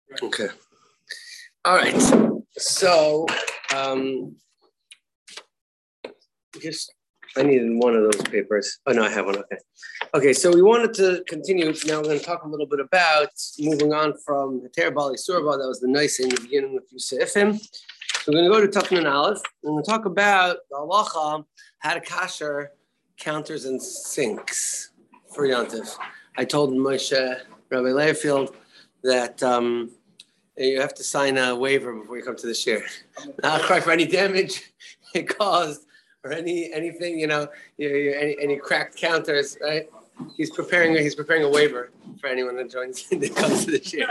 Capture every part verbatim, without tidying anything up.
Okay. All right. So, um, just I needed one of those papers. Oh no, I have one. Okay. Okay. So we wanted to continue. Now we're going to talk a little bit about moving on from the Heter Bali Surba. That was the nice in the beginning with Yusefim. So we're going to go to Tafnan Aleph and we'll talk about the halacha, how to kasher counters and sinks for Yantiv. I told Moshe Rabbi Learfield that um, you have to sign a waiver before you come to the shir. Not correct for any damage it caused or any anything, you know, you, you, any any cracked counters, right? He's preparing he's preparing a waiver for anyone that joins that comes to the shir.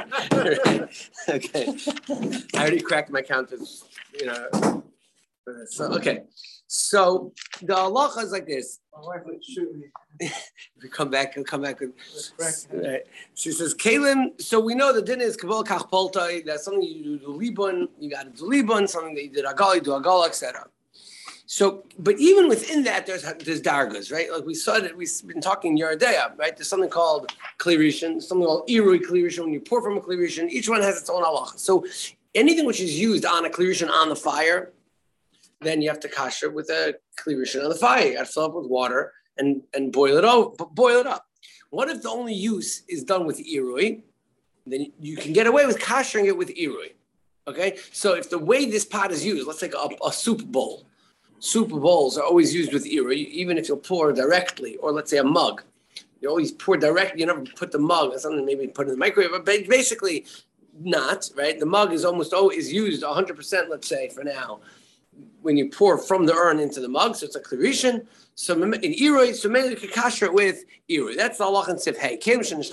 Okay, I already cracked my counters, you know. So okay, so the halacha is like this. My wife would shoot me. If we come back, he'll come back with. Right. She says, Kalim, so we know the din is kabbalah kach poltai. That's something you do libun, you got to do libun, something that you did agal, you do agal, et cetera. So, but even within that, there's there's dargas, right? Like we saw that we've been talking Yeridea, right? There's something called klirishin, something called irui klirishin. When you pour from a klirishin, each one has its own halacha. So, anything which is used on a klirishin on the fire, then you have to kasher with a klirishin on the fire. You got to fill up with water and, and boil it up. Boil it up. What if the only use is done with irui? Then you can get away with kashering it with irui. Okay. So if the way this pot is used, let's take a, a soup bowl. Soup bowls are always used with irui, even if you'll pour directly, or let's say a mug. You always pour directly. You never put the mug or something. Maybe put it in the microwave, but basically not. Right. The mug is almost always used one hundred percent. Let's say for now. When you pour from the urn into the mug, so it's a klirishin. So in irui, so maybe you can kasher it with irui. That's the halach and sif hey.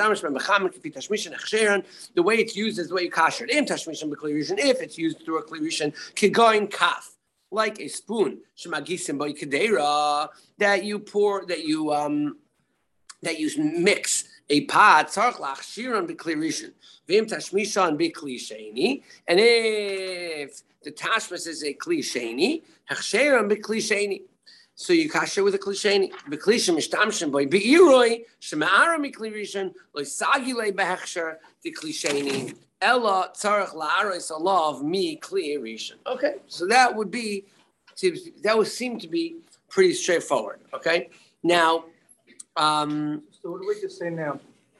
The way it's used is the way you kasher it. In tashmishan b'klirishin, if it's used through a klirishin, kigoin kaf, like a spoon, shemagisim by kedera, that you pour, that you um, that you mix a pot. Tzarich lachshiran b'klirishin, v'im tashmishan b'klisheni, and if the tashmas is a klisheni, hechsheram b'klisheni. So you kasher with a klisheni. B'klishim mishtamshin boy be'iroi shema'ara miklirishan loisagile behechsher the klisheni ella tzarich la'aros alav mi klirishan. Okay, so that would be that would seem to be pretty straightforward. Okay, now. Um, so what do we just say now?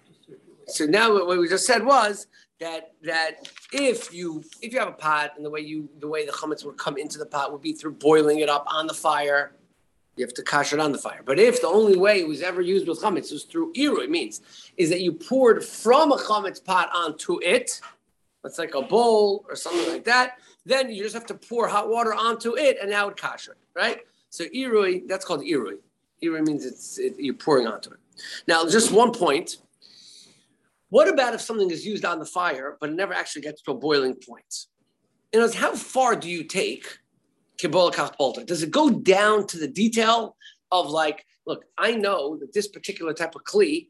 So now what we just said was. That that if you if you have a pot and the way you the way the chametz would come into the pot would be through boiling it up on the fire, you have to kasher it on the fire. But if the only way it was ever used with chametz was through irui, means is that you poured from a chametz pot onto it, that's like a bowl or something like that. Then you just have to pour hot water onto it, and now it kasher, right? So irui, that's called irui. Irui means it's it, you're pouring onto it. Now, just one point. What about if something is used on the fire, but it never actually gets to a boiling point? You know, how far do you take Kibbola Kach Polta? Does it go down to the detail of like, look, I know that this particular type of kli,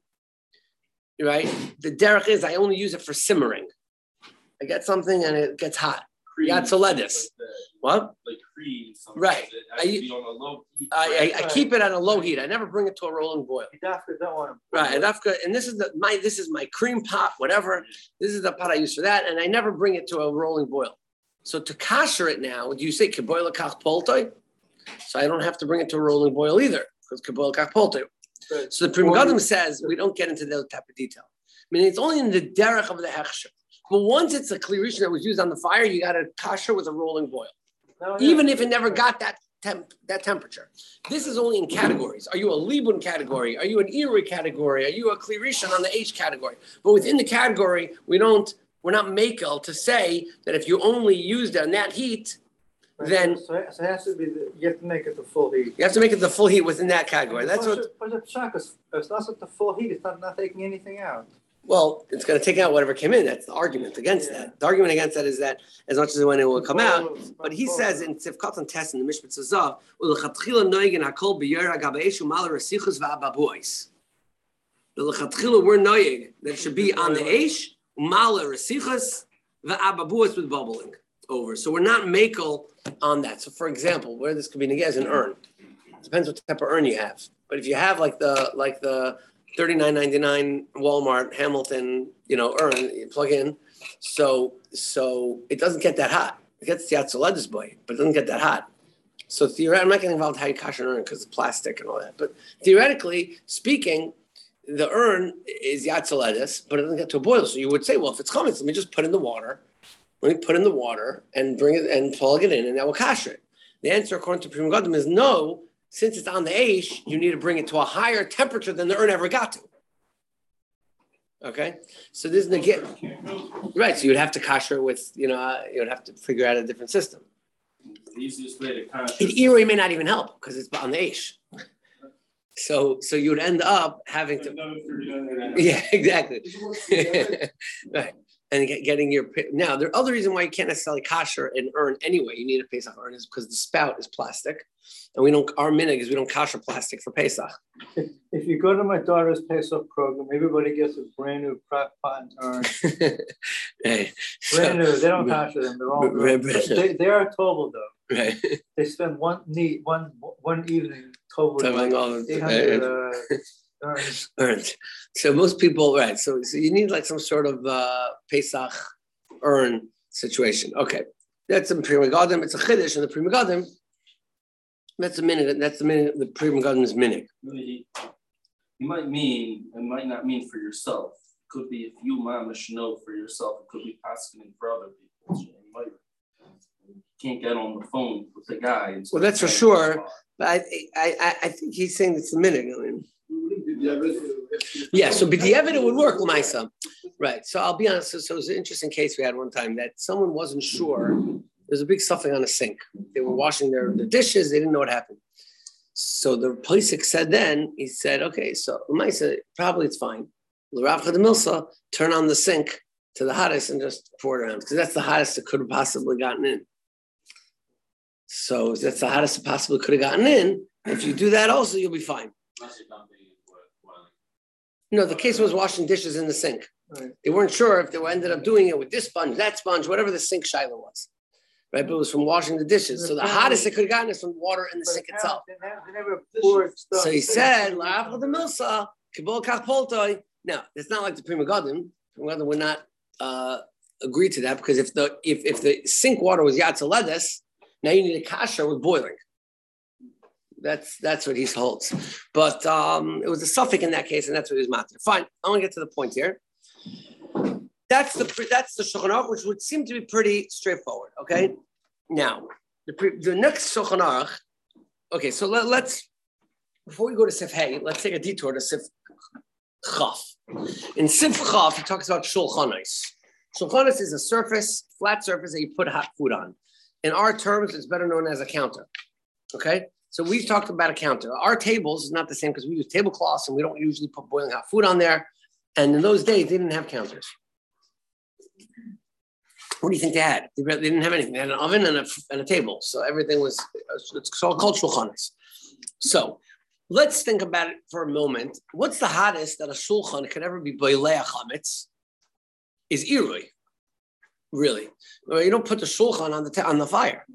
right? The derech is I only use it for simmering. I get something and it gets hot. Yatzoledis. What? Like cream. Right. I, be on a low heat. I, I, I keep it at a low heat. I never bring it to a rolling boil. Don't want to right. Adafka, and this is the my this is my cream pot, whatever. This is the pot I use for that, and I never bring it to a rolling boil. So to kasher it now, do you say kiboila kach poltoi? So I don't have to bring it to a rolling boil either, because kiboila kach poltoi. So the Pri Megadim says we don't get into that type of detail. I mean, it's only in the derech of the hechsher. But once it's a klirishin that was used on the fire, you got to kasher with a rolling boil, no, even if it never got that temp, that temperature. This is only in categories. Are you a libun category? Are you an irui category? Are you a klirishin on the H category? But within the category, we don't. We're not makel to say that if you only used it on that heat, right. then so, so it has to be. The, you have to make it the full heat. You have to make it the full heat within that category. That's what. But the pshak is it's not at the full heat. It's not, not taking anything out. Well, it's going to take out whatever came in. That's the argument against yeah. that. The argument against that is that as much as when it will come out, but he says in Tzivkot and Tess in the Mishpat Zazav, "Ulechatchila noigin hakol b'yer agabeishu mal resichus va'ababuis." The lechatchila we're noig that should be on the eish mal resichus va'ababuis with bubbling over. So we're not makel on that. So for example, where this could be again is an urn. It depends what type of urn you have. But if you have like the like the thirty-nine ninety-nine Walmart, Hamilton, you know, urn, you plug in. So so it doesn't get that hot. It gets the Yatzaledis boy, but it doesn't get that hot. So theoretically, I'm not getting involved in how you kasher an urn because it's plastic and all that. But theoretically speaking, the urn is Yatzaledis, but it doesn't get to a boil. So you would say, well, if it's chametz, let me just put in the water. Let me put in the water and bring it and plug it in, and that will kasher it. The answer, according to Pri Megadim, is no. Since it's on the Aish, you need to bring it to a higher temperature than the urn ever got to. Okay? So this is the get. Right, so you'd have to kasher with, you know, uh, you'd have to figure out a different system. The easiest way to kasher. It Iroi may not even help because it's on the Aish. So so you would end up having to. Yeah, exactly. Right. And get, getting your now, the other reason why you can't necessarily kasher an urn anyway, you need a Pesach urn, is because the spout is plastic, and we don't. Our minhag is we don't kasher plastic for Pesach. If, if you go to my daughter's Pesach program, everybody gets a brand new crock pot urn. Hey, brand new. They don't kasher them. They're all they, they are total though. Right. They spend one neat one one evening total like eight hundred uh, urns. Urns. So most people, right? So so you need like some sort of uh, Pesach urn situation. Okay, that's a Pri Megadim. It's a chiddush in the Pri Megadim. That's a minute. That's the minute. The Pri Megadim is minute. You might mean, it might not mean for yourself. It could be if you mamish know for yourself. It could be asking for other people. So you might you can't get on the phone with the guy. Well, that's for sure. But I, I, I think he's saying it's a minute. I mean, yeah. So, but the evidence would work, Lamaisa. Right. So I'll be honest. So, so it was an interesting case we had one time that someone wasn't sure. There's a big stuffing on the sink. They were washing their, their dishes. They didn't know what happened. So the Pesach said then, he said, okay, so Lamaisa, probably it's fine. L'Rav Chada Milsa, turn on the sink to the hottest and just pour it around because that's the hottest it could have possibly gotten in. So that's the hottest it possibly could have gotten in. If you do that also, you'll be fine. No, the case was washing dishes in the sink. Right. They weren't sure if they ended up doing it with this sponge, that sponge, whatever the sink shiloh was. Right, but it was from washing the dishes. The so the hottest it could have gotten is from water in the sink itself. They never, they never poured stuff. So he said, "L'Rav Chada Milsa, kibol kach poltoi." Now, it's not like the Pri Megadim. Pri Megadim would not uh, agree to that because if the if if the sink water was Yatzaledis, now you need a kasher with boiling. That's that's what he holds. But um, it was a suffix in that case, and that's what he's matter. Fine, I want to get to the point here. That's the that's the Shulchan Aruch, which would seem to be pretty straightforward. Okay, now the pre, the next Shulchan Aruch. Okay, so let, let's before we go to Sif Hey, let's take a detour to Sif Chaf. In Sif Chaf, he talks about Shulchanos. Shulchanos is a surface, flat surface that you put hot food on. In our terms, it's better known as a counter. Okay, so we've talked about a counter. Our tables is not the same because we use tablecloths and we don't usually put boiling hot food on there. And in those days, they didn't have counters. What do you think they had? They didn't have anything. They had an oven and a, and a table. So everything was, it's called shulchanos. So let's think about it for a moment. What's the hottest that a shulchan could ever be boilei chametz? Is irui. Really. Well, you don't put the shulchan on the ta- on the fire.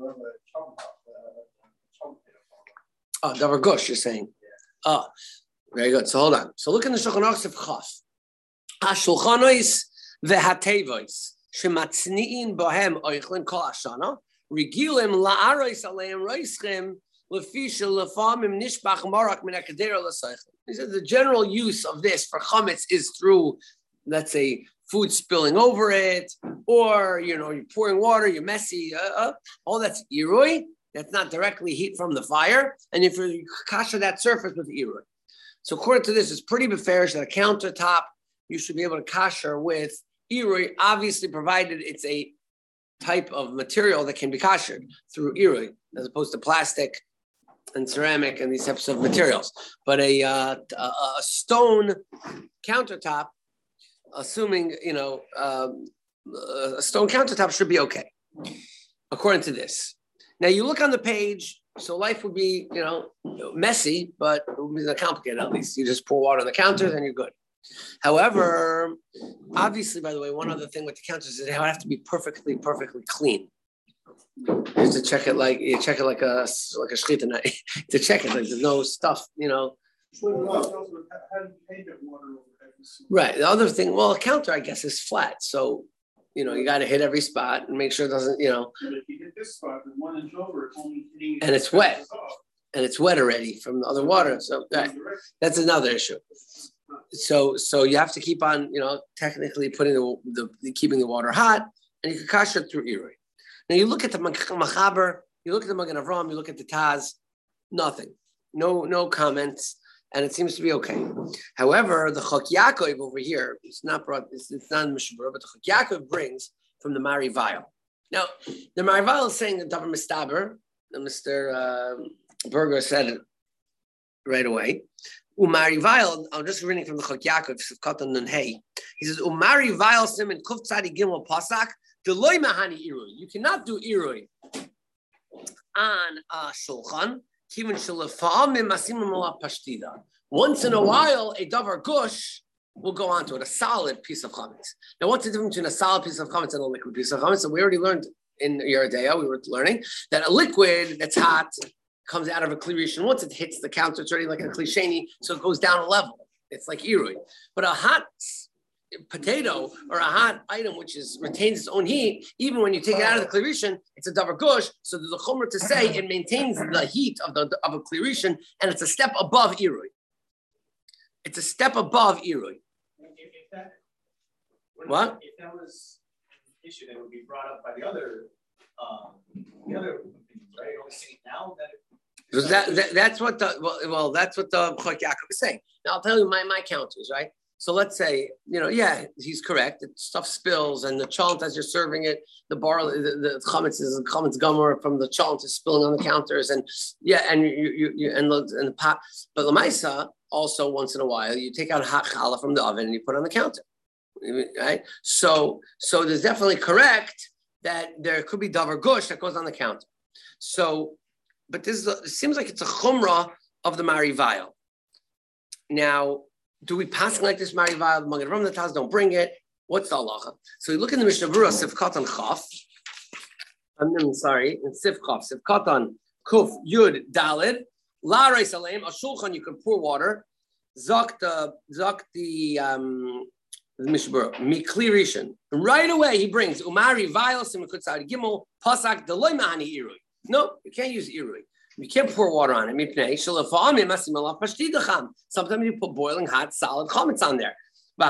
Oh, davar gush, you're saying. Oh, very good. So hold on. So look in the Shulchan Aruch of Chaf. Ha-shulchanois ve'hatevois. Shematzni'in bohem oichlin kol hashana, regilim la'arois aleim roischim lefisha lefamim nishbach marak min hakadera l'seichel. He said the general use of this for chametz is through, let's say, food spilling over it, or you know, you're pouring water, you're messy. Uh, uh, all that's irui. That's not directly heat from the fire, and if you kasher that surface with irui. So according to this, it's pretty beferish that a countertop you should be able to kasher with irui, obviously provided it's a type of material that can be kashered through irui, as opposed to plastic and ceramic and these types of materials. But a, uh, a, a stone countertop, assuming, you know, um, a stone countertop should be okay, according to this. Now you look on the page, so life would be, you know, messy, but it would be not complicated at least. You just pour water on the counters and you're good. However, obviously, by the way, one other thing with the counters is they have to be perfectly, perfectly clean. You have to check it like you check it like a like a shchita to check it. Like there's no stuff, you know, Right. The other thing, well, a counter, I guess, is flat. So, you know, you got to hit every spot and make sure it doesn't, you know. But if you hit this spot, then one inch over, it's only hitting. And it's wet. And it's wet already from the other water. So that, that's another issue. So so you have to keep on, you know, technically putting the, the keeping the water hot, and you can kasher through Irui. Now you look at the Machaber, you look at the Magen Avram, you look at the Taz, nothing. No, no comments. And it seems to be okay. However, the Chok Yaakov over here, it's not brought, it's, it's not in Mishabura, but the Chok Yaakov brings from the Mari Vial. Now, the Mari Vial is saying that Davar Mistaber, Mister Uh, Berger said it right away. Umari Vial, I'm just reading from the Chok Yaakov, Sivkatan Nun Hey. He says, Umari Vial Simon Kuf Tzadi Gimel Pasak, Deloy Mahani Irui. You cannot do Irui on a Shulchan. Once in a while, a davar gush will go onto it, a solid piece of chametz. Now, what's the difference between a solid piece of chametz and a liquid piece of chametz? So we already learned in Yeridea, we were learning that a liquid that's hot comes out of a kli rishon. Once it hits the counter, it's already like a kli sheni, so it goes down a level. It's like irui. But a hot potato or a hot item which is retains its own heat, even when you take it out of the kli rishon, it's a davar gush. So there's a chumrah to say it maintains the heat of the of a kli rishon, and it's a step above irui. It's a step above irui. If, if that, what? If that was an issue that would be brought up by the other, um, the other opinions, right? Are we saying now that? It, that, that that's what the well, well that's what the Chok Yaakov is saying. Now I'll tell you my my counters, right? So let's say, you know, yeah, he's correct. The stuff spills, and the chalent as you're serving it, the barley, the, the chametz is the chametz gomer from the chalent is spilling on the counters, and yeah, and you you, you and the and the pot. But lamaisa also once in a while you take out hot challah from the oven and you put it on the counter, right? So so there's definitely correct that there could be davar gush that goes on the counter. So, but this is a, it seems like it's a chumrah of the Mari Vial. Now, do we pass like this Mari Vial? The Magen Avram, the Taz don't bring it. What's the halacha? So you look in the Mishnah Berurah, Sivkat on Chaf. I'm sorry, in Sivkat, Sivkat on Kuf Yud Dalid. La Reis Aleim, a shulchan you can pour water. Zok the Zok the um the Mishnah Berurah, Mikli Rishon. Right away he brings Umari Vial Simikut Sadi Gimel Pasak Deloy Mahani Irui. No, you can't use Irui. You can't pour water on it. Sometimes you put boiling hot, solid chametz on there.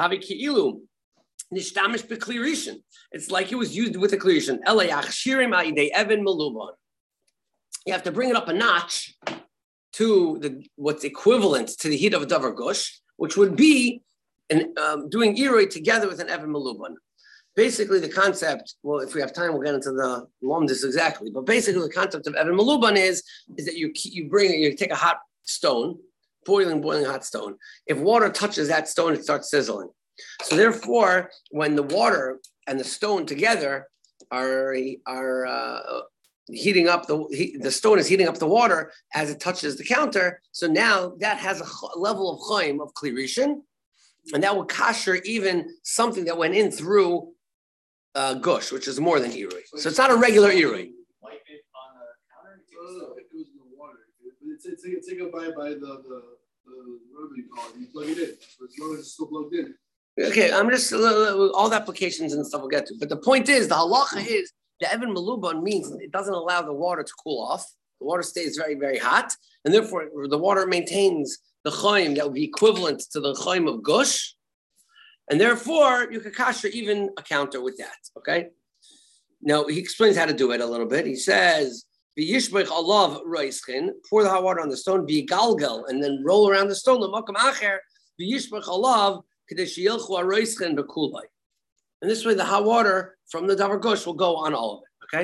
It's like it was used with a kli rishon. You have to bring it up a notch to the what's equivalent to the heat of a davar gush, which would be an, um, doing irui together with an even meluban. Basically, the concept, well, if we have time, we'll get into the lomdus exactly. But basically, the concept of Evan Maluban is, is that you you bring, you take a hot stone, boiling, boiling hot stone. If water touches that stone, it starts sizzling. So therefore, when the water and the stone together are, are uh, heating up, the he, the stone is heating up the water as it touches the counter. So now that has a level of chaim of kli rishon, and that will kasher even something that went in through Uh, gush, which is more than irui. So it's not a regular irui. Wipe it on the counter? Oh, it goes in the water. It's it's it's like a by by the the the whatever you call it. You plug it in. So as long as it's still plugged in. Okay, I'm just uh, all the applications and stuff we'll get to. But the point is, the halacha is the Evan Maluban means it doesn't allow the water to cool off. The water stays very very hot, and therefore the water maintains the chaim that would be equivalent to the chaim of gush. And therefore, you could kasher even a counter with that, okay? Now, he explains how to do it a little bit. He says, V'yishbech alav roischin, pour the hot water on the stone, v'yigalgal, and then roll around the stone, l'makam acher, v'yishbech alav, k'desh yilchu ha-roischin b'kulai. And this way, the hot water from the davar gush will go on all of it, okay?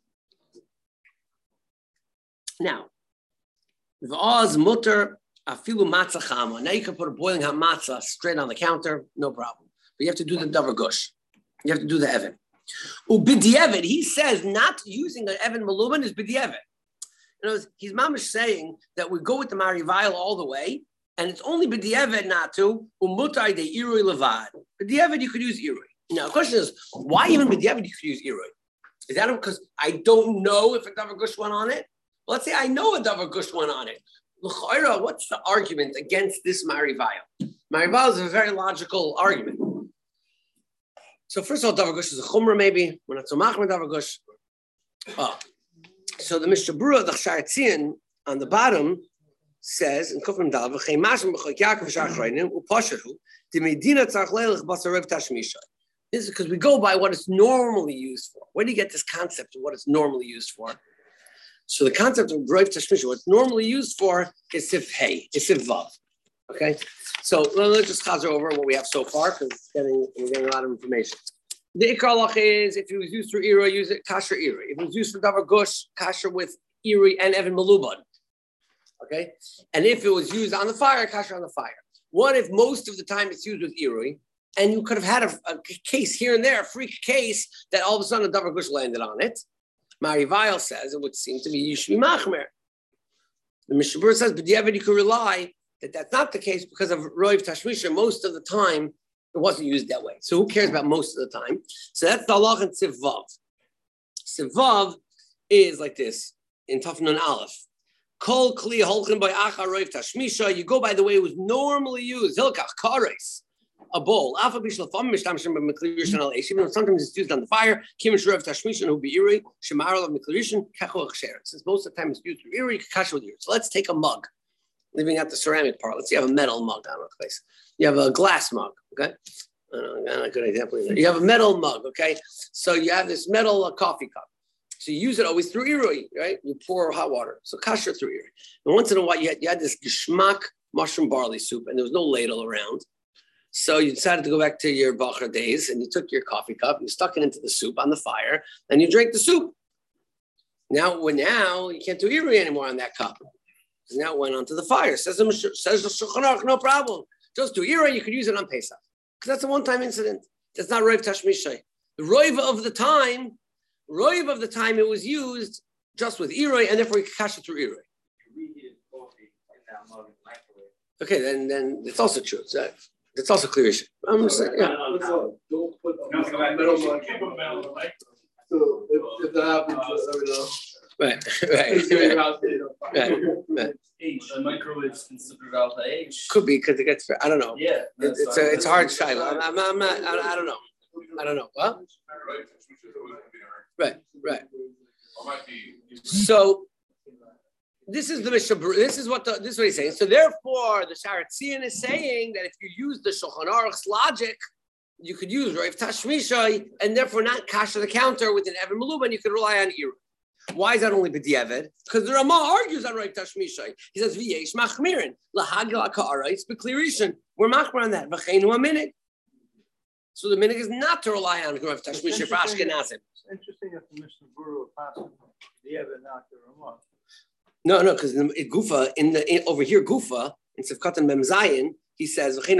Now, v'az mutter, afilu matzah chama. Now you can put a boiling hot matzah straight on the counter, no problem. But you have to do the davar gush. You have to do the even. Ubidievid, he says not using an even maluban is bidievid. You know, he's mamish saying that we go with the Mari Vial all the way, and it's only bidievid not to umutai de irui levad. Bidievid you could use irui. Now the question is, why even bidievid you could use irui? Is that because I don't know if a davar gush went on it? Well, let's say I know a davar gush went on it. L'chayra, what's the argument against this Marivail? Marivail is a very logical argument. So first of all, Davar Gush is a chumrah, maybe. We're not so machmer Davar Gush. Oh. So the Mishnah Berurah, the Charetzian, on the bottom, says, in Kufrim Dal, V'chei mashim b'choik Yaakov v'shachroinim, u'posheru, d'medina tzarech leilech basarev tashmisha. This is because we go by what it's normally used for. Where do you get this concept of what it's normally used for? So the concept of Roiv Tashmisha, what it's normally used for is Sif Hey, is Sif Vav. Okay? So let's just chazer over what we have so far, because getting, we're getting a lot of information. The Ikar Lach is, if it was used for Ira, use it Kasher Ira. If it was used for Davar Gush, Kasher with Iri and Evan Maluban. Okay? And if it was used on the fire, Kasher on the fire. What if most of the time it's used with Iri, and you could have had a, a case here and there, a freak case, that all of a sudden a Davar Gush landed on it? Marivail says it would seem to be Yishmi Machmer. The Mishnah Berurah says, but you could rely that that's not the case because of Roiv Tashmisha. Most of the time, it wasn't used that way. So who cares about most of the time? So that's the halach in Sivav. Sivav is like this in Tafnun Aleph. Kol Kli Holchin by Acha Roiv Tashmisha. You go by the way it was normally used. Hilkach Kares. A bowl. Even sometimes it's used on the fire. Since most of the time it's used through iri, so let's take a mug. Leaving out the ceramic part. Let's say you have a metal mug. I don't know place. You have a glass mug. Okay, I don't know, not a good example either. You have a metal mug. Okay, so you have this metal uh, coffee cup. So you use it always through iri, right? You pour hot water. So kasher through iri. And once in a while you had, you had this geschmack mushroom barley soup, and there was no ladle around. So you decided to go back to your Bachar days, and you took your coffee cup, you stuck it into the soup on the fire, and you drank the soup. Now, when now you can't do iri anymore on that cup. So now it went onto the fire. Says the says the Shulchan Aruch, no problem. Just do iri. You could use it on Pesach because that's a one-time incident. That's not Roiv Tashmishay. The Roiv of the time, Roiv of the time, it was used just with iri, and therefore you could cash it through iri. Okay, then then it's also true. So, it's also clear issue. I'm just saying, yeah. Don't put metal mug. So if, if that happens, let me know. Right, right, right, right, right. Age, a microwave is considered alpha age. Could be because it gets. I don't know. Yeah, it, it's a, it's hard shiloh. I'm, I'm, I'm not. I, I don't know. I don't know. What? Right, right. So. This is the Mishnah. This is what the, this is what he's saying. So therefore, the Charetzian is saying that if you use the Shulchan Aruch's logic, you could use Roiv Tashmishay and therefore not kasher the counter with an Evan Maluban. You could rely on iri. Why is that only b'diavad? Because the Ramah argues on Roiv Tashmishay. He says v'yesh machmirin lahagil ha'ka'arais b'klirishin. We're machmir on that. V'cheinu a minig. So the minig is not to rely on Roiv Tashmishay for Ashkenazim. It's interesting if the Mishnah Berurah passes b'diavad, not the Ramah. No, no, because in Gufa, in the in, over here, Gufa, in Sefkat and Mem Zayin, he says, it's the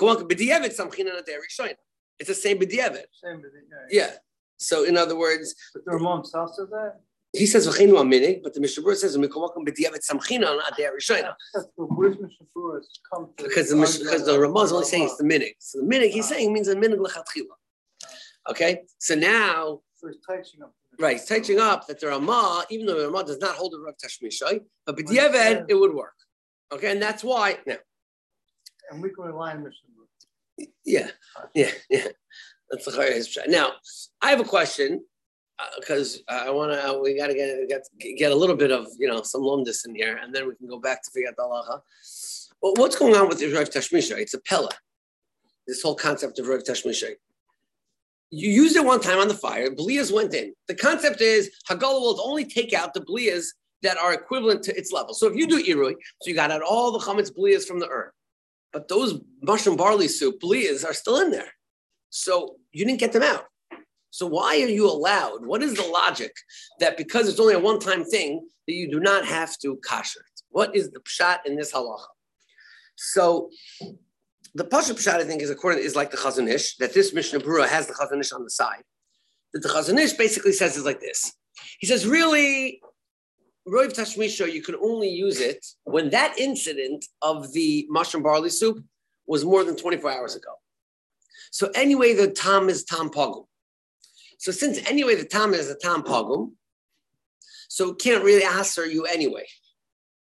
same b'diavad. Same b'diavad. Yeah. So in other words, but the Ramah himself says that. He says v'cheinu aminig, but the Mishnah Berurah says b'diavad samchina on adei rishayna. Where's Mishnah Berurah come to? Because the because the Ramah is only saying it's the minig. So the minig he's saying means a minig lechatchila. Okay. So now. So he's touching up. Right, he's touching up that the Ramah, even though the Ramah does not hold the Roiv Tashmishay, but b'diavad it would work. Okay, and that's why now. And we can rely on Mishnah Berurah. Yeah, yeah, yeah. That's the Chayyim. Now, I have a question because uh, I want to. We got to get, get get a little bit of you know some lumdus in here, and then we can go back to figure out the halacha. Well, what's going on with the Roiv Tashmishay? It's a pella. This whole concept of Roiv Tashmishay. You used it one time on the fire. Blias went in. The concept is Hagala will only take out the blias that are equivalent to its level. So if you do irui, so you got out all the chametz blias from the urn, but those mushroom barley soup blias are still in there. So you didn't get them out. So why are you allowed? What is the logic that because it's only a one-time thing that you do not have to kasher it? What is the pshat in this halacha? So. The Pasha Pshat, I think, is according is like the Chazon Ish, that this Mishnah Berurah has the Chazon Ish on the side. That the Chazon Ish basically says is like this. He says, really, Roiv Tashmisha, you can only use it when that incident of the mushroom barley soup was more than twenty-four hours ago. So anyway, the tam is tam pogum. So since anyway the tam is a tam pogum, so it can't really answer you anyway.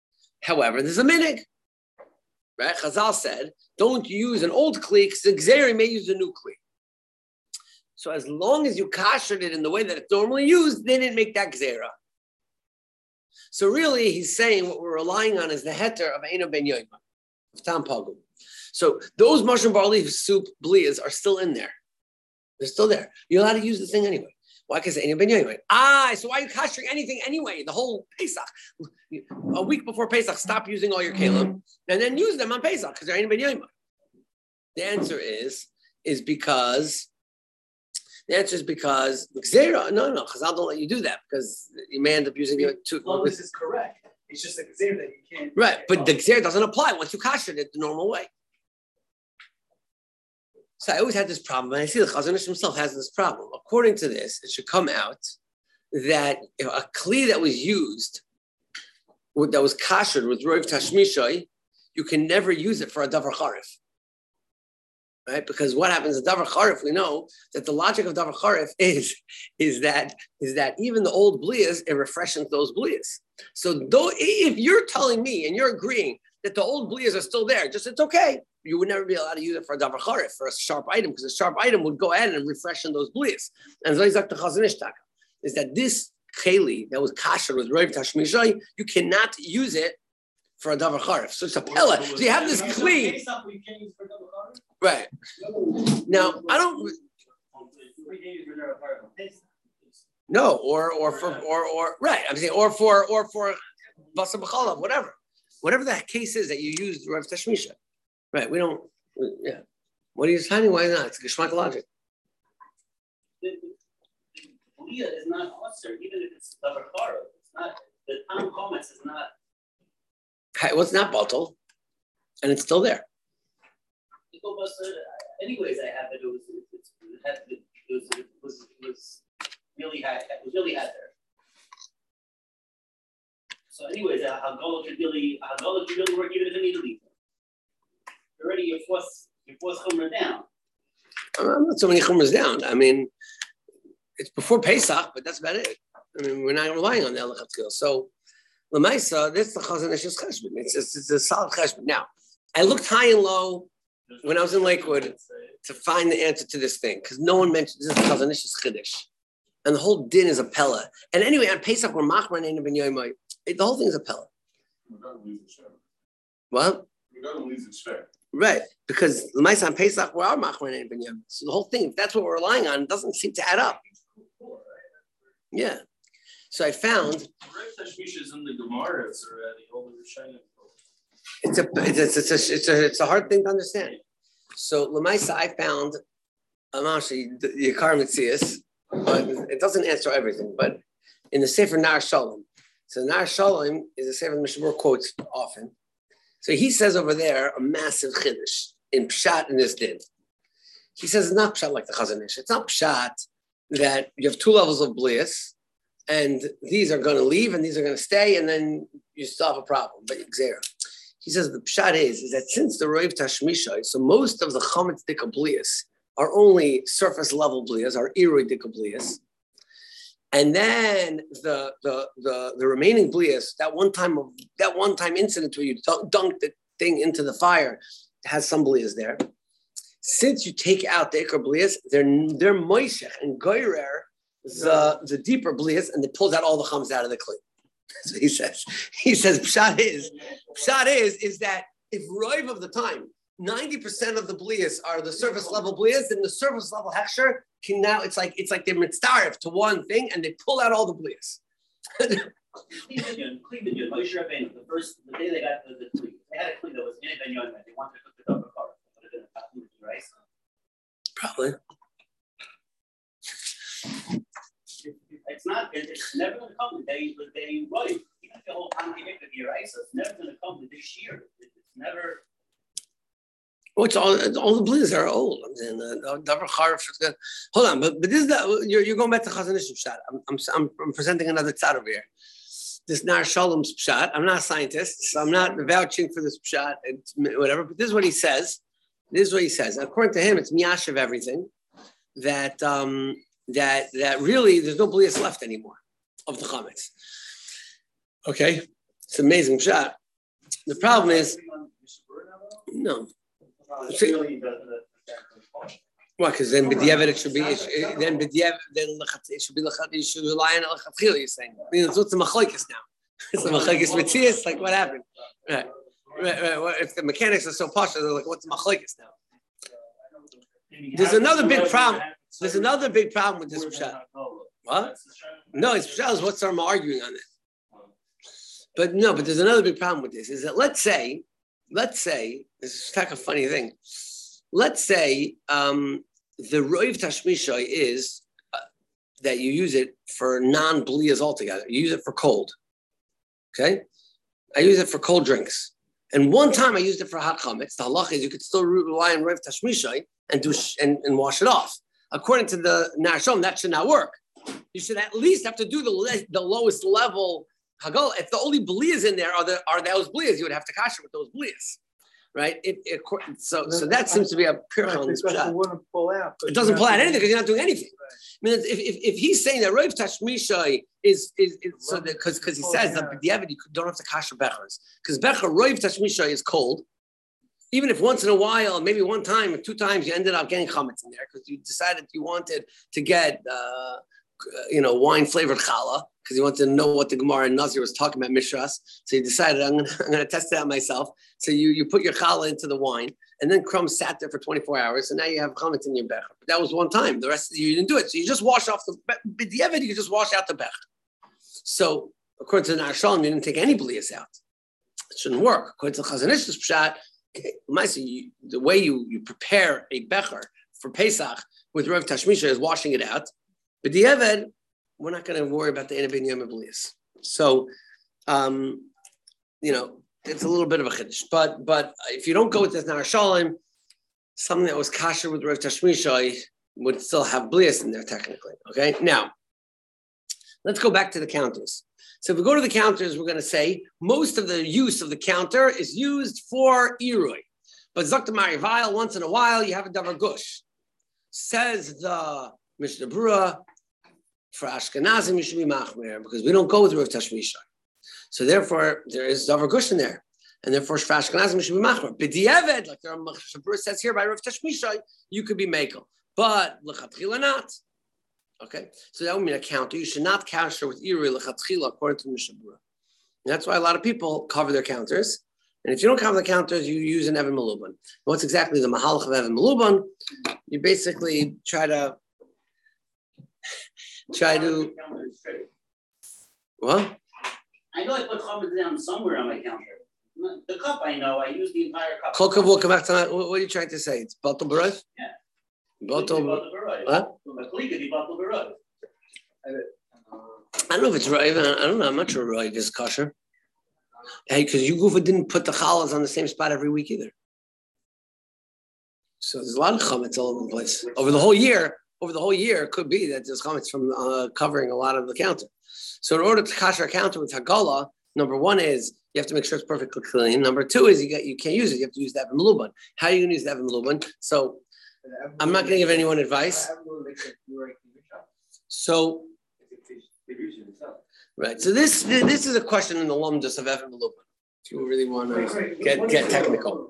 However, there's a minig. Right? Chazal said, don't use an old kli, because the Gzeira may use a new kli. So as long as you kashered it in the way that it's normally used, they didn't make that Gzeira. So really, he's saying what we're relying on is the heter of Eino ben Yoima, of Tam Pagum. So those mushroom barley soup blias are still in there. They're still there. You're allowed to use the thing anyway. Why? Because Eino ben Yoima. Ah, so why are you kashering anything anyway? The whole Pesach. A week before Pesach, stop using all your kelim and then use them on Pesach because they're Eino ben Yoima. The answer is, is because, the answer is because, Gzeira, no, no, Chazal don't let you do that because you may end up using it too. Well, this is correct. It's just the Gzeira that you can't. Right, but the Gzeira doesn't apply once you kashered it the normal way. So I always had this problem, and I see the Chazon Ish himself has this problem. According to this, it should come out that if a kli that was used, that was kashered with roiv tashmishay, you can never use it for a davar charif. Right? Because what happens in davar charif, we know that the logic of davar charif is, is that is that even the old blias, it refreshes those blias. So though if you're telling me and you're agreeing that the old blias are still there, just it's okay. You would never be allowed to use it for a davar charif, for a sharp item, because a sharp item would go ahead and refreshen those blias. And Zoizak the Chazon Ish taka is that this cheli that was kasher with roiv tashmishay, you cannot use it for a davar charif. So it's a pella. So you have this kli. Right. Now I don't. No, or or for or or right. I'm saying or for or for basa b'chalav, whatever, whatever that case is that you used roiv tashmishay. Right, we don't, yeah. What are you signing? Why not? It's Geshmak logic. The Leah is not usher, even if it's davar charif. It's not, the Tam comments is not. Well, it's not bottle, and it's still there. Anyways, I have it. It was, it had, it was, it was, it was really had, it was really had there. So, anyways, Hagala could really, Hagala could really work even if it needed to leave. Already you force you force Chumrah down. I'm not so many Chumras down. I mean, it's before Pesach, but that's about it. I mean, we're not relying on the Elachatchil. So, Lamaisa, this is the Chazon Ish's cheshbon. It's, it's it's a solid cheshbon. Now, I looked high and low when I was in Lakewood to find the answer to this thing because no one mentioned this is the Chazon Ish's chiddush, and the whole din is a pella. And anyway, on Pesach we're machman Eino ben Yoima. The whole thing is a pella. What? Right, because the L'maisa on Pesach were our machman Eino ben Yoima. So the whole thing, if that's what we're relying on, it doesn't seem to add up. Yeah. So I found is in the Gemara. It's already over the it's a it's a, it's a it's a it's a hard thing to understand. So L'maisa, I found I'm actually the Yikar Mitzias, but it doesn't answer everything. But in the Sefer Nar Shalom, so Nar Shalom is a Sefer Mishabur quotes often. So he says over there a massive chiddush in pshat in this din. He says it's not pshat like the Chazon Ish. It's not pshat that you have two levels of blias, and these are going to leave and these are going to stay, and then you still have a problem. But Gzeira. He says the pshat is, is that since the roiv tashmishay, so most of the chametz dika blias are only surface level blias, are irui dika blias. And then the, the the the remaining blias, that one time of that one time incident where you dunked the thing into the fire, has some blias there. Since you take out the ikar blias, they're they're moishech and goyrer the the deeper blias, and it pulls out all the chums out of the kli. So he says he says pshat is pshat is is that if roiv of the time ninety percent of the blias are the surface level blias, then the surface level hechsher can now, it's like it's like they're mitzaref to one thing and they pull out all the blias. Cleveland, Cleveland, Moshe Rabbeinu, the first, the day they got the, the kli, they had a kli that was in Ben Yoima. They wanted to cook the double car. It would have been a kafun, right? Probably. It's not, it's never going to come the day, the day right. Even if the whole time you make the year, right? So it's never going to come the this year. It's never. Well, it's all, it's all the blias are old. I'm saying the davar charif is good. Hold on, but but this is the, you're you're going back to Chazon Ish pshat. I'm I'm I'm I'm presenting another tzad over here. This Nar Shalom's pshat. I'm not a scientist, so I'm not vouching for this pshat. It's whatever. But this is what he says. This is what he says. According to him, it's miyash of everything. That um that that really there's no blias left anymore of the chametz. Okay, it's an amazing pshat. The problem is, no. Why? Because then b'diavad it should be it, it, then b'diavad then it should be it should rely on lechatchila. You're saying, I mean, it's what's the machlokes now? It's the machlokes mitzias. Like what happened? Right, right, right. Well, if the mechanics are so posh, they're like, what's the machlokes now? There's another big problem. There's another big problem with this pshat. What? No, it's pshat is what's I'm arguing on it. But no, but there's another big problem with this. Is that let's say, let's say this is like a funny thing. Let's say um, the roiv tashmisha is uh, that you use it for non-blias altogether. You use it for cold. Okay? I use it for cold drinks. And one time I used it for hot chametz. The halacha is you could still rely on roiv tashmisha and do sh- and, and wash it off. According to the Narshom, that should not work. You should at least have to do the, le- the lowest level hagal. If the only blias in there are the are those blias, you would have to kasher with those blias. Right? It, it, so, so that seems to be a pure on this shot. It wouldn't pull out. It doesn't pull out anything because you're not doing anything. I mean, if, if, if he's saying that roiv tashmisha is is, is so that because because he says that b'diavad you don't have to kasher bechers because becher roiv tashmisha is cold. Even if once in a while, maybe one time or two times, you ended up getting chametz in there because you decided you wanted to get, uh, you know, wine flavored challah because you wanted to know what the Gemara and Nazir was talking about mishras. So you decided I'm going I'm to test it out myself. So you, you put your challah into the wine, and then crumbs sat there for twenty-four hours, and now you have chametz in your becher. But that was one time. The rest of the year you didn't do it. So you just wash off the b'diavad. You just wash out the becher. So according to the Narshom, you didn't take any blias out. It shouldn't work. According to the Chazon Ish's pshat. You, the way you, you prepare a becher for Pesach with Rav Tashmisha is washing it out. But the Eved, we're not going to worry about the Enabin Yom Blias. So, um, you know, it's a little bit of a chiddush. But but if you don't go with this Nar Shalom, something that was kasher with Rav Tashmisha would still have blias in there technically. Okay, now let's go back to the counters. So if we go to the counters, we're going to say most of the use of the counter is used for Irui. But Zakta Marival, once in a while, you have a Davar Gush. Says the Mishnah Berurah, for Ashkenazim, you should be Machmer, because we don't go with Rav Tashmisha. So therefore, there is Davar Gush in there. And therefore, for Ashkenazim, you should be Machmer. B'diavad, like the Mishnah Berurah says here by Rav Tashmisha, you could be Mekel. But L'chatchila not. Okay, so that would mean a counter. You should not counter with Irui L'chatchila according to Mishnah Berurah. That's why a lot of people cover their counters. And if you don't cover the counters, you use an Evan Meluban. What's exactly the Mahalach of Evan Meluban? You basically try to try to what? I know I put chametz down somewhere on my counter. The cup I know, I use the entire cup. Kol kavod, come back to that. What are you trying to say? It's Batal Barov? Yeah. Batal Barov. What? I don't know if it's right. I don't know. I'm not sure right is kosher. Hey, because you Gufa didn't put the challahs on the same spot every week either. So there's a lot of chametz all over the place. Over the whole year, over the whole year, it could be that there's chametz from uh, covering a lot of the counter. So in order to kasher a counter with hagala, number one is you have to make sure it's perfectly clean. Number two is you get you can't use it. You have to use the Evan Meluban. How are you going to use the Evan Meluban? So I'm not going to give anyone advice. So, right. So this this is a question in the lumdus of Evan Meluban. If you really want to get, get technical.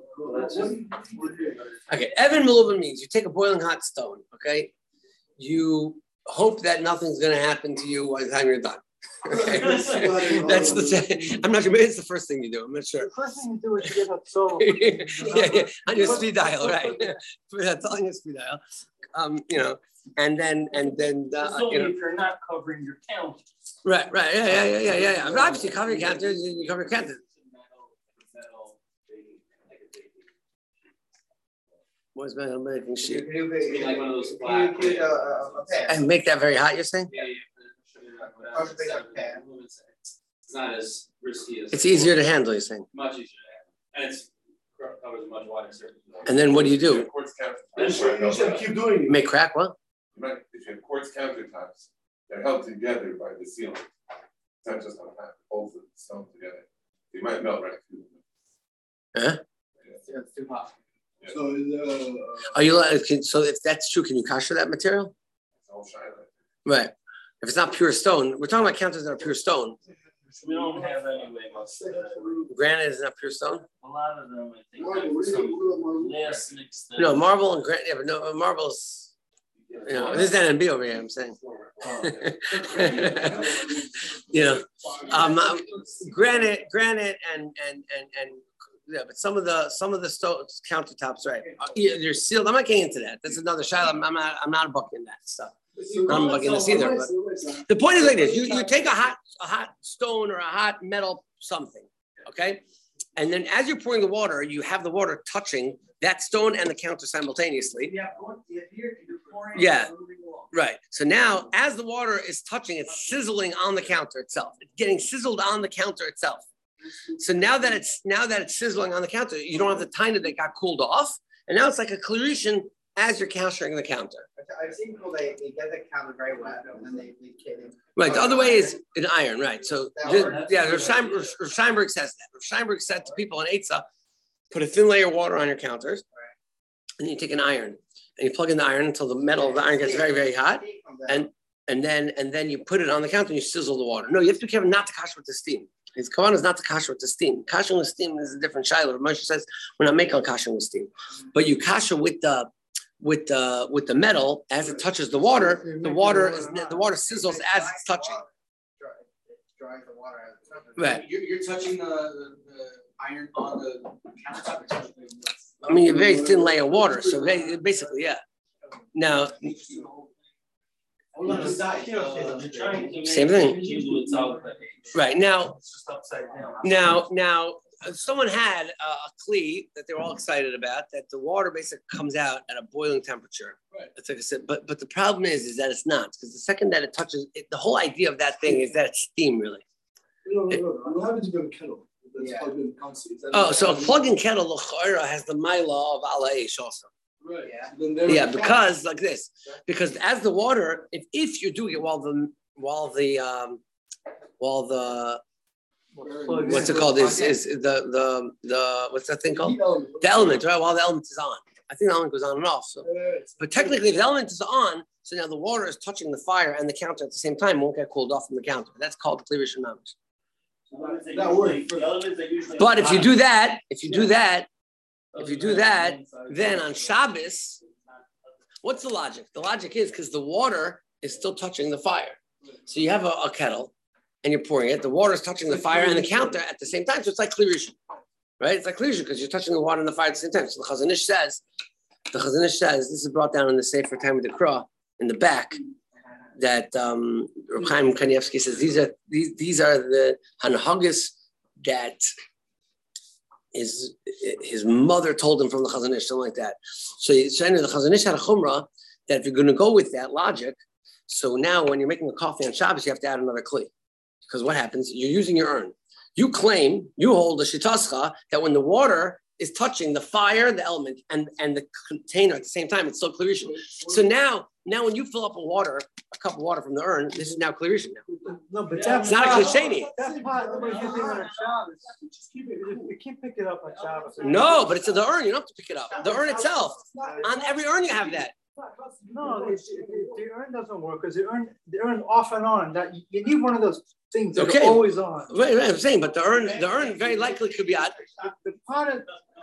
Okay, Evan Meluban means you take a boiling hot stone, okay? You hope that nothing's going to happen to you by the time you're done. Okay. That's the. I'm not sure. Maybe it's the first thing you do. I'm not sure. The first thing you do is you get up solo. yeah, yeah, on your speed dial, right? That's on your speed dial. Um, you know, and then and then uh, so you know, if you're not covering your counters. Right, right, yeah, yeah, yeah, yeah, yeah. yeah. Obviously, cover your counters. You cover your counters. What's metal making sheet? Like one of those black. And make that very hot. You're saying? Yeah, yeah. It's not as risky as. It's easier to handle. You're saying? Much easier to handle, and it's covers a much wider surface. And then what do you do? You should keep doing it. Make crack what? If you have quartz countertops, they're held together by the ceiling. It's not just on half, both of the stone together. They might melt right through them. Huh? Yeah, it's too hot. Yeah. So, uh, Are you like? So if that's true, can you kasher that material? It's all shiny. Right. If it's not pure stone, we're talking about counters that are pure stone. We don't have anyway most of that. Granite is not pure stone? A lot of them, I think, have some last mixed in. No, marble and granite, yeah, but no, marble's, you know, this is N M B over here, I'm saying. You know, um, granite, granite and, and, and, and, yeah, but some of the, some of the stone countertops, right, they're sealed. I'm not getting into that. That's another shayla. I'm, I'm not, I'm not a buck in that stuff. I'm not bucking this either, but the point is like this: you, you take a hot, a hot stone or a hot metal something, okay, and then as you're pouring the water, you have the water touching that stone and the counter simultaneously. Yeah, right. So now, as the water is touching, it's sizzling on the counter itself. It's getting sizzled on the counter itself. So now that it's now that it's sizzling on the counter, you don't have the time that got cooled off, and now it's like a clearation as you're countering the counter. I've seen people, they, they get the counter very wet and then they, they kid it. Right, the other way is an iron, right? So, the, yeah, Rav Steinberg, Rav Steinberg says that. Rav Steinberg said to people in Eitzah, put a thin layer of water on your counters, and then you take an iron, and you plug in the iron until the metal of the iron gets very, very hot, and and then and then you put it on the counter and you sizzle the water. No, you have to be careful not to kasher with the steam. His kavanah is not to kasher with the steam. Kasher with steam is a different shiloh. Moshe says we're not making kasher with steam, but you kasher with the with the with the metal as it touches the water. The water is the water sizzles as it's touching. Right. You're, you're touching the, the, the iron on the countertop. I mean, a very thin layer of water. So they, basically, yeah. Now. Same thing. Right now, now, now, someone had a, a kli that they were all excited about. That the water basically comes out at a boiling temperature. Right. That's like I said. But but the problem is, is that it's not, because the second that it touches, it, the whole idea of that thing is that it's steam, really. No, no, no. What happens if you have a kettle that's yeah. plugged in constantly? Oh, so a plug-in kettle, l'cha'ira, has the milah of ala eish also. Right. Yeah, yeah, because like this, because as the water, if, if you're doing it while the while the um, while the what's it called is is the the the what's that thing called? The element, right? While the element is on, I think the element goes on and off. So, but technically, if the element is on, so now the water is touching the fire and the counter at the same time, won't get cooled off from the counter. That's called cleavage and mamish. But if you do that, if you do that. If you do that, then on Shabbos, what's the logic? The logic is because the water is still touching the fire. So you have a, a kettle and you're pouring it. The water is touching the fire and the counter at the same time. So it's like Kli Rishon, right? It's like Kli Rishon because you're touching the water and the fire at the same time. So the Chazon Ish says, the Chazon Ish says, this is brought down in the Sefer Time of the Kra in the back, that um, Reb Chaim Kanievsky says these are these these are the hanhagas that His his mother told him from the Chazon Ish, something like that. So, so anyway, the Chazon Ish had a chumrah that if you're going to go with that logic, so now when you're making a coffee on Shabbos, you have to add another kli. Because what happens? You're using your urn. You claim, you hold the shitascha, that when the water is touching the fire, the element, and, and the container at the same time, it's still Kli Rishon. So now, now when you fill up a water, a cup of water from the urn, this is now Kli Rishon now. No, but yeah. It's not a Kli Sheni. That pot, nobody's using it on Shabbos. Just keep it. You can't pick it up on Shabbos. No, but it's in the urn. You don't have to pick it up. The urn itself. On every urn, you have that. No, it's, it, the urn doesn't work because the urn, the urn off and on. That you need one of those things that okay. are always on. Right, right, I'm saying, but the urn, the urn very likely could be out. The, the pot. Is,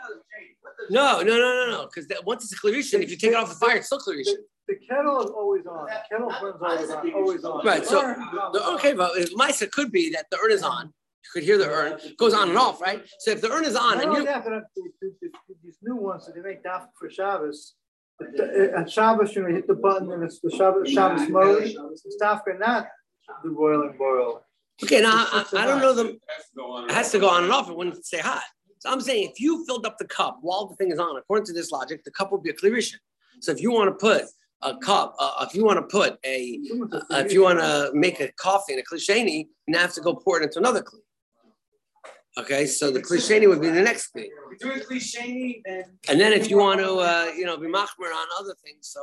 no, no, no, no, no. Because once it's a Kli Rishon, if you take it off the fire, it's still Kli Rishon. The, the kettle is always on. The kettle burns always on. Always on. Right. So the, okay, but Maisa could be that the urn is on. You could hear the urn goes on and off, right? So if the urn is on, no, and you yeah, but these new ones that they make daf for Shabbos. At Shabbos, you know, hit the button and it's the Shabbos, Shabbos mode. It's dafka, not the boil and boil. Okay, now I, I don't know them. It has to go on and off. It wouldn't stay hot. So I'm saying if you filled up the cup while the thing is on, according to this logic, the cup would be a Kli Rishon. So if you want to put a cup, uh, if you want to put a, uh, if you want to make a coffee in a Kli Sheni, you now have to go pour it into another Kli. Okay, so the Kli Sheni would be the next Kli. We're doing Kli Sheni, then. And then if you want to, uh, you know, be machmer on other things, so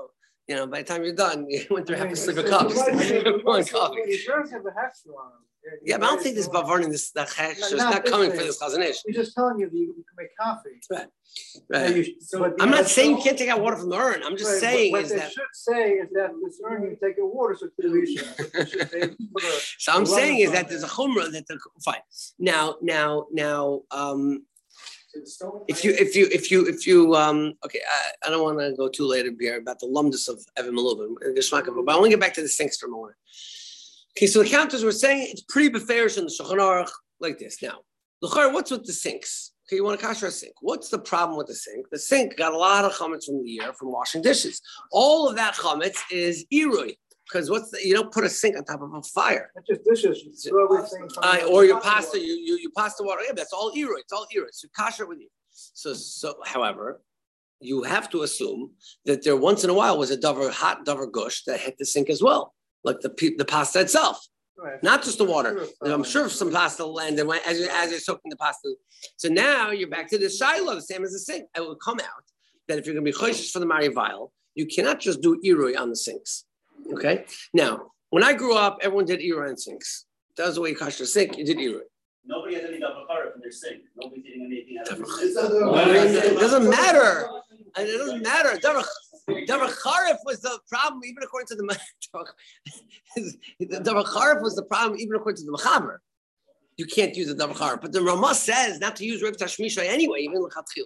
You know, by the time you're done, you went through I half mean, a sleeve of it's- cups. it's- it's- Pouring it's- coffee. The germs have a hexer on them. Yeah, but I don't think this bavarning, this that hex, Not- it's not not this coming way. for this chazanish. He's just telling you that you can make coffee. Right. Now Right. you- but- I'm not saying you can't take out water from the urn. I'm just Right, saying what is they that. should say is that this urn you take your water circulation. So I'm saying is that there's a chumrah that the fine. Now, now, now, um, if you, if you, if you, if you, um, okay, I, I don't want to go too late here about the lumdus of Evan Malubim, but I want to get back to the sinks for a moment. Okay, so the counters were saying it's pretty beferish in the Shulchan Aruch like this. Now, l'chara, what's with the sinks? Okay, you want to kasher a sink. What's the problem with the sink? The sink got a lot of chametz from the year from washing dishes. All of that chametz is irui. Because what's the, you don't put a sink on top of a fire. That's just dishes. You throw everything from Uh, the- or your pasta, you you you pasta water. Yeah, that's all irui. It's all irui. So kasher with you. So so, however, you have to assume that there once in a while was a davar hot davar gush that hit the sink as well, like the the pasta itself, Right. not just the water. I'm sure some pasta landed when as you as you're soaking the pasta. So now you're back to the shiloh, the same as the sink. It will come out that if you're going to be choishes for the Mari vial, you cannot just do irui on the sinks. Okay. Now, when I grew up, everyone did irui on sinks. That was the way you kasher a sink. You did irui. Nobody has any double carb in their sink. Nobody's eating anything out of their It's sink. not the- I mean, it doesn't matter. And it doesn't matter. Davar Davar Charif was the problem, even according to the Davar Charif was the problem, even according to the Mechaber. You can't use the Davar Charif, but the Ramah says not to use Rav Tashmisha anyway, even L'chatchila.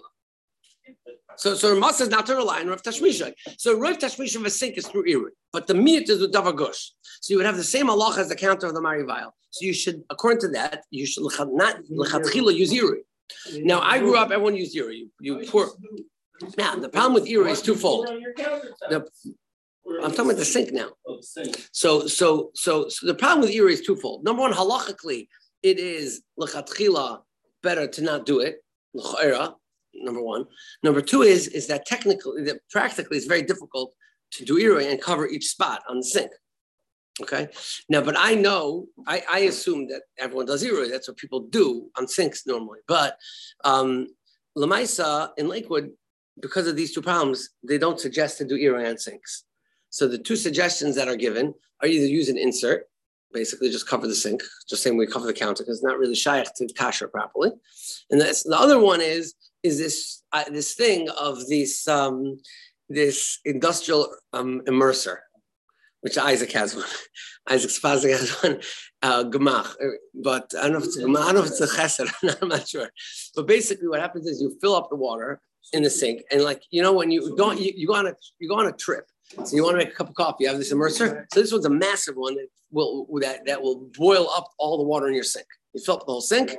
So, so Ramah says not to rely on Rav Tashmisha. So Rav Tashmisha of a sink is through Irui, but the meat is with Davar Gush. So you would have the same halacha as the counter of the Mari vial. So you should, according to that, you should not L'chatchila use Irui. Now I grew up, everyone used Irui. You, you pour. Now the problem with Irui is twofold. The, I'm talking about the sink now. So, so, so, so the problem with Irui is twofold. Number one, halachically, it is l'chatchila better to not do it. L'cha'era, number one. Number two is is that technically, that practically, it's very difficult to do Irui and cover each spot on the sink. Okay. Now, but I know, I, I assume that everyone does Irui. That's what people do on sinks normally. But um, Lamaisa in Lakewood, because of these two problems, they don't suggest to do Irui on sinks. So the two suggestions that are given are either use an insert, basically just cover the sink, just same way we cover the counter, because it's not really shaykh to kasher properly. And that's, the other one is is this uh, this thing of this um, this industrial um, immerser, which Isaac has one. Isaac Spazik has one, uh, gemach. But I don't know if it's a gemach, I don't know if it's a chesed, I'm not sure. But basically what happens is you fill up the water in the sink, and like, you know, when you go, you, you go on a you go on a trip, so you want to make a cup of coffee, you have this immerser. So this one's a massive one that will that, that will boil up all the water in your sink. You fill up the whole sink.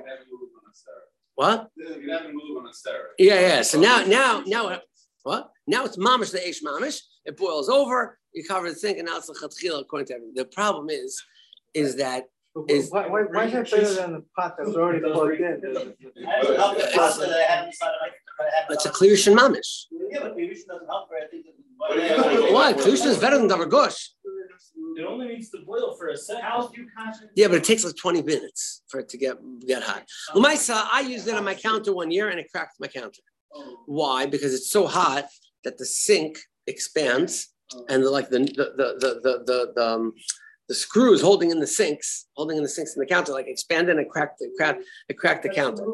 What? You have to move on a steroid. Yeah, yeah. So now, now, now, what? Now it's mamish the eish mamish. It boils over. You cover the sink, and now it's the chatchila according to everything. The problem is, is that is Why, why, why is that better than the pot that's already plugged in? I don't help the pasta that I have inside of my. it's a kliushin mamish. Yeah, but Kirush doesn't help her. I think. What do you have? What? Kliushin is better than davar gush. It only needs to boil for a second. How do you concentrate? Yeah, but it takes like twenty minutes for it to get get hot. L'maisa, I used it on my counter one year, and it cracked my counter. Why? Because it's so hot that the sink expands, and the, like the the the the the, the, the um, the screws holding in the sinks, holding in the sinks in the counter, like expanded and cracked it, cracked, it cracked the counter.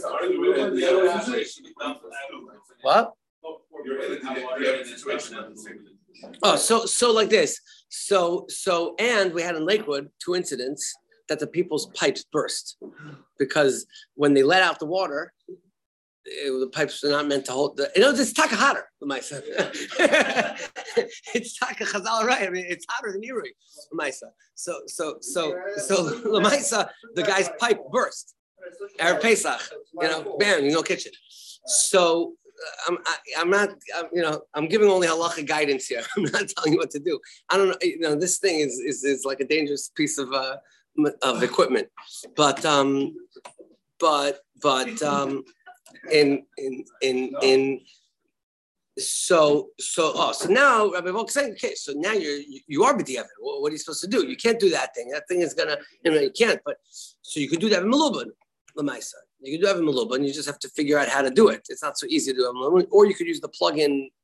What? You're in a situation. Oh, so so like this. So so and we had in Lakewood two incidents that the people's pipes burst because when they let out the water, it, the pipes are not meant to hold the. You know, it's taka hotter. L'maisa. It's taka chazal, right? I mean, it's hotter than Irui. L'maisa. So so so so L'maisa, the guy's pipe burst. Erev Pesach, you know, bam, you know, kitchen. So. I'm I, I'm not I'm, you know I'm giving only halacha guidance here. I'm not telling you what to do. I don't know. You know, this thing is is, is like a dangerous piece of uh, of equipment. But um, but but um, in in in in so so oh so now Rabbi Volk saying okay so now you're you, you are b'diavad. What, what are you supposed to do? You can't do that thing. That thing is gonna you know you can't. But so you could do that in Melubin, l'maisa. You can do have a melubah, and you just have to figure out how to do it. It's not so easy to do a melubah. Or you could use the plug-in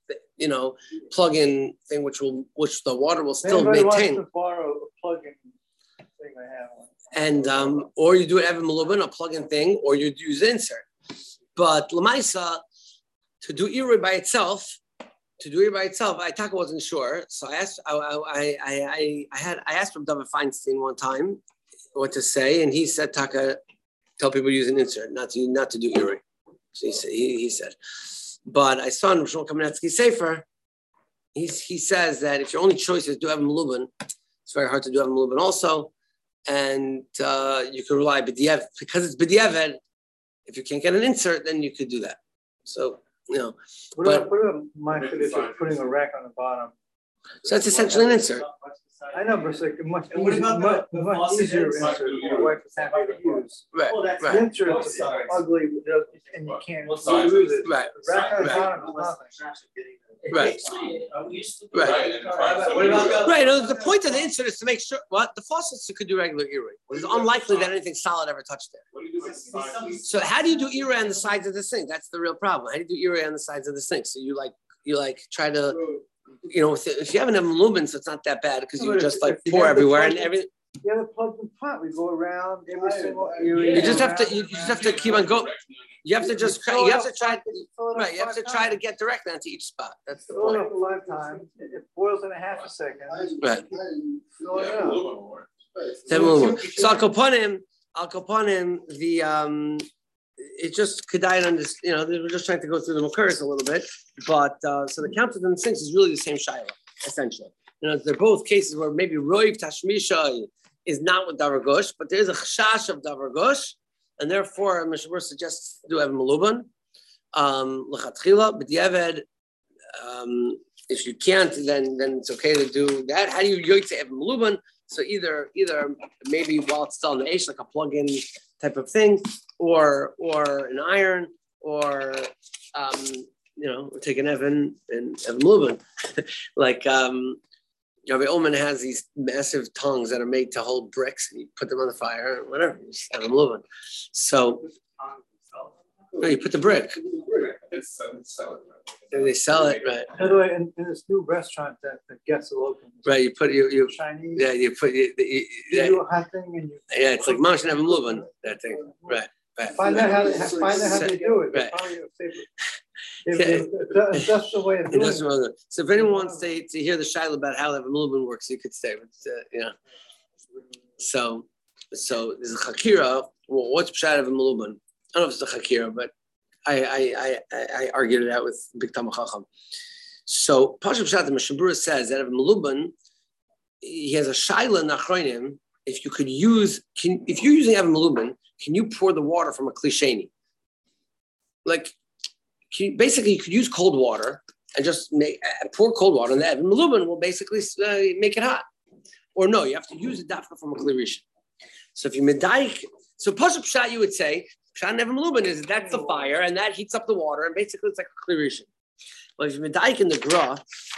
you know, plug-in thing, which will, which the water will still Anybody wants maintain. to borrow a plug-in thing I have one. And um, or you do it Evan Malubin, a plug-in thing, or you use insert. But Lamaisa, to do Irui by itself, to do it by itself, I Taka wasn't sure. So I asked, I, I, I, I, I had, I asked from David Feinstein one time what to say, and he said, Taka, tell people to use an insert, not to, not to do Irui. So he said, he, he said. But I saw in Rishon Kamenetsky Sefer, he, he says that if your only choice is do Evan Malubin, it's very hard to do Evan Malubin also. And uh, you can rely b'diavad, because it's b'diavad. If you can't get an insert, then you could do that. So, you know. What but, about, what about my tradition of putting a rack on the bottom? So that's essentially an insert. I know, but it's like a much, And what easy, about much, the- the much faucet easier insert? insert. My wife was happy to use. Right, Oh, that's- The right, insert Oh, is sorry. ugly, and you can't What size use is it. right, The rack on the right. bottom is nothing. right, I used to do Right. that. And try What something about new. the- right. No, the point of the insert is to make sure, what? The faucets you could do regular Irui. It's unlikely that anything solid ever touched there. What do you do with the size? So how do you do Irui on the sides of the sink? That's the real problem. How do you do Irui on the sides of the sink? So you like, you like try to, you know, if, if you have an lumen, so it's not that bad because No, you but just if- like if you pour have the everywhere and plug- everything. The other plugged in pot, we go around every single You area. just have to, you just have to keep on going. You have to just try, you have to try, Fill it up right, you have to five try to times. get directly onto each spot. That's the Fill it point. up five times, it it boils in a half a second. Right. Fill it Yeah, up. aluminum or- Then we'll- So I'll upon him, I'll upon him, the, um, it just could die on this, you know, we're just trying to go through the Makuris a little bit. But, uh, so the counter and the sinks is really the same Shiloh, essentially. You know, they're both cases where maybe Roiv Tashmisha is not with Davar Gush, but there is a chashash of Davar Gush, and therefore Mishabur suggests to do Evan Maluban. Um, L'chatchila, b'diavad, um, if you can't, then then it's okay to do that. How do you yoytze Evan Maluban? So either either maybe while it's still in the Aish, like a plug-in type of thing, or or an iron, or um, you know, take an Evan and Evan Maluban, like um. Rabbi Ullman has these massive tongs that are made to hold bricks, and you put them on the fire, or whatever, you just have them moving. So, no, you put the brick, It's, uh, it's selling, right? and they sell it, right? By the way, in, in this new restaurant that, that gets a local. Right, you put you you Chinese. yeah you put you, you, You yeah, do a hot thing and you. yeah it's like Mamash and Evan Maluban, that thing, right? Right. Find out how, they- find out how they do it. They Right. probably have safer- If- if- if- if that's the way of It doing doesn't it. really. So if anyone wants to, to hear the shiloh about how Evan Maluban works, you could stay. But uh, you know, so so there's a chakira. Well, what's pshat Evan Maluban? I don't know if it's a chakira, but I I I, I, I argued it out with Big Tam Chacham. So Pashup Pshat the Mishabura says that Evan Maluban, he has a shiloh in Achronim. If you could use, can, if you're using Evan Maluban, can you pour the water from a klisheni? Like, can you, basically, you could use cold water and just make uh, pour cold water, and the Evan Maluban will basically uh, make it hot. Or no, you have to use a dafka from a klirisha. So if you medaik, so pashup pshat, you would say pshat and Evan Maluban is that's the fire, and that heats up the water, and basically it's like a klirisha. But if you medaik in the gra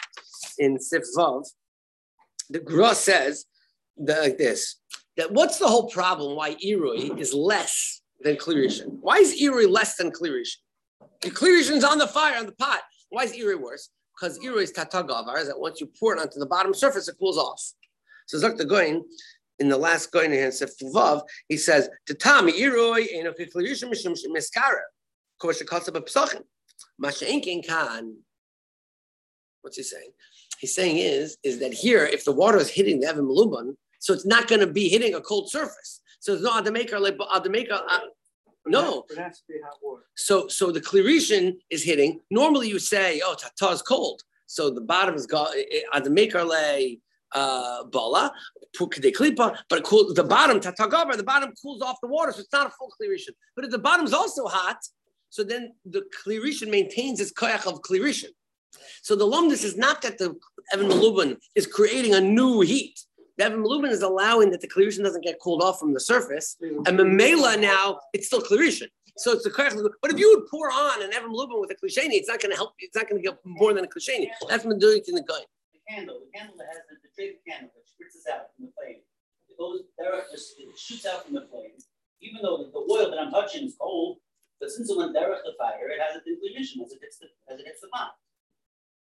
in Sif Vav, the gra says that, like this. That what's the whole problem why Irui is less than Klirishan? Why is Irui less than Klirishan? The Klirishan's on the fire, on the pot. Why is Irui worse? Because Irui is tatagavar, is that once you pour it onto the bottom surface, it cools off. So Zok the Goin, in the last Goin here in Sefer Vav, he says, Tatami Irui eno Klirishan mishum miskara. Kovash kotsa b'psachim. Masha'inkin kan. What's he saying? He's saying is, is that here, if the water is hitting the Evan Maluban, so it's not going to be hitting a cold surface. So it's not Adamaker like Adamaker. Uh, no. It has to be hot water. So so the Klirishan is hitting. Normally you say, oh, Tata is cold. So the bottom is Adamaker le Bala, but it cool, the bottom, Tata Gabar, the bottom cools off the water. So it's not a full Klirishan. But if the bottom is also hot, so then the Klirishan maintains its koyach of Klirishan. So the lumdus is not that the Evan Maluban is creating a new heat. The Evan Maluban is allowing that the Klirishan doesn't get cooled off from the surface. And Memela now, it's still Klirishan. So it's the correct. But if you would pour on an Evan Maluban with a Klisheni, it's not going to help. It's not going to get more than a Klisheni. That's Medulik in the gun. The candle, the candle that has the, the traded candle that spritzes out from the flame. It goes there, it shoots out from the flame. Even though the, the oil that I'm touching is cold, but since it went derech the fire, it has a thin emission as it hits the as it hits the pot.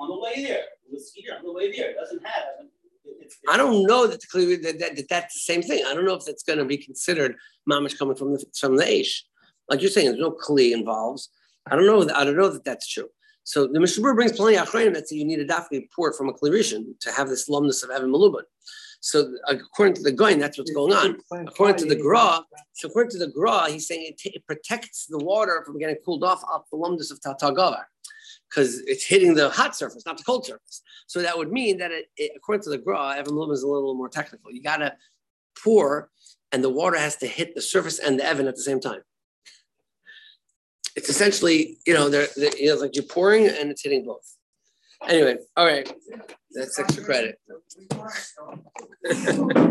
on the way there. It was here on the way there. It doesn't have. It's, it's, I don't know that, the, that, that, that that's the same thing. I don't know if that's going to be considered mamash coming from the from the ish. Like you're saying, there's no kli involves. I don't know. That, I don't know that that's true. So the Mishnah Berurah brings plenty of achronim that say you need a dafki port from a kli rishon to have this lumnus of Evan Maluban. So according to the Goin, that's what's going on. According to the Gra, so according to the Gra, he's saying it, it protects the water from getting cooled off off the lumdus of Tatagavar, because it's hitting the hot surface, not the cold surface. So that would mean that it, it, according to the Gra, Evan Maluban is a little more technical. You got to pour, and the water has to hit the surface and the Evan at the same time. It's essentially, you know, they're, they're you know, like you're pouring and it's hitting both. Anyway, all right, that's extra credit.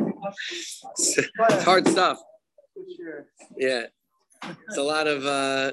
It's hard stuff. Yeah, it's a lot of uh,